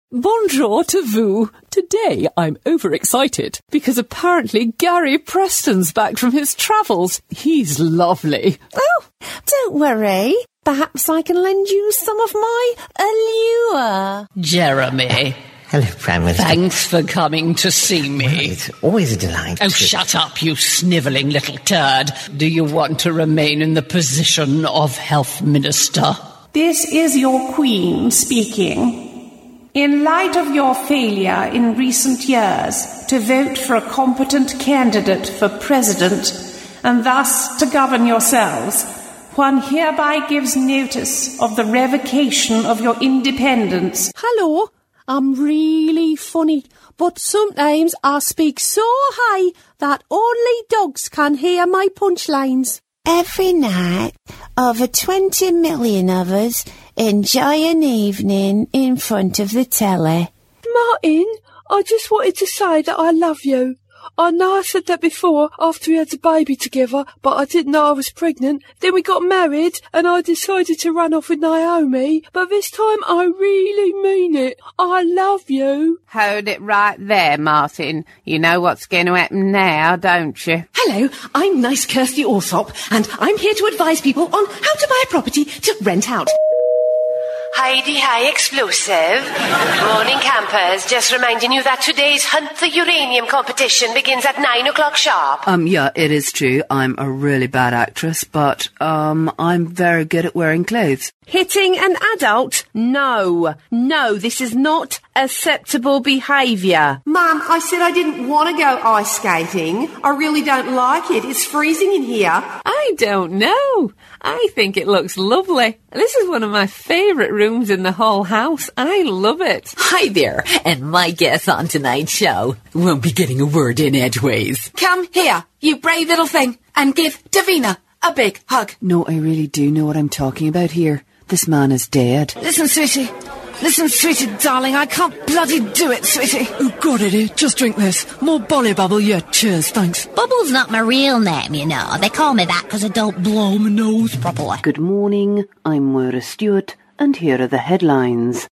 Bonjour to vous. Today I'm overexcited because apparently Gary Preston's back from his travels. He's lovely. Oh, don't worry. Perhaps I can lend you some of my allure. Jeremy. Hello, Prime Minister. Thanks for coming to see me. Well, it's always a delight. Oh, shut up, you snivelling little turd. Do you want to remain in the position of Health Minister? This is your Queen speaking. In light of your failure in recent years to vote for a competent candidate for President and thus to govern yourselves, one hereby gives notice of the revocation of your independence. Hello, I'm really funny, but sometimes I speak so high that only dogs can hear my punchlines. Every night, over 20 million of us enjoy an evening in front of the telly. Martin, I just wanted to say that I love you. I know I said that before after we had a baby together, but I didn't know I was pregnant. Then we got married and I decided to run off with Naomi. But this time I really mean it. I love you. Hold it right there, Martin. You know what's going to happen now, don't you? Hello, I'm nice Kirsty Alsop, and I'm here to advise people on how to buy a property to rent out. Hi, explosive. Morning, campers. Just reminding you that today's Hunt the Uranium competition begins at 9 o'clock sharp. Yeah, it is true. I'm a really bad actress, but, I'm very good at wearing clothes. Hitting an adult? No, this is not acceptable behaviour. Mum, I said I didn't want to go ice skating. I really don't like it. It's freezing in here. I don't know. I think it looks lovely. This is one of my favourite rooms in the whole house. I love it. Hi there, and my guest on tonight's show won't be getting a word in edgeways. Come here, you brave little thing, and give Davina a big hug. No, I really do know what I'm talking about here. This man is dead. Listen, sweetie, darling, I can't bloody do it, sweetie. Oh, God, Eddie, just drink this. More Bolly Bubble, yeah, cheers, thanks. Bubble's not my real name, you know. They call me that because I don't blow my nose properly. Good morning, I'm Moira Stewart, and here are the headlines.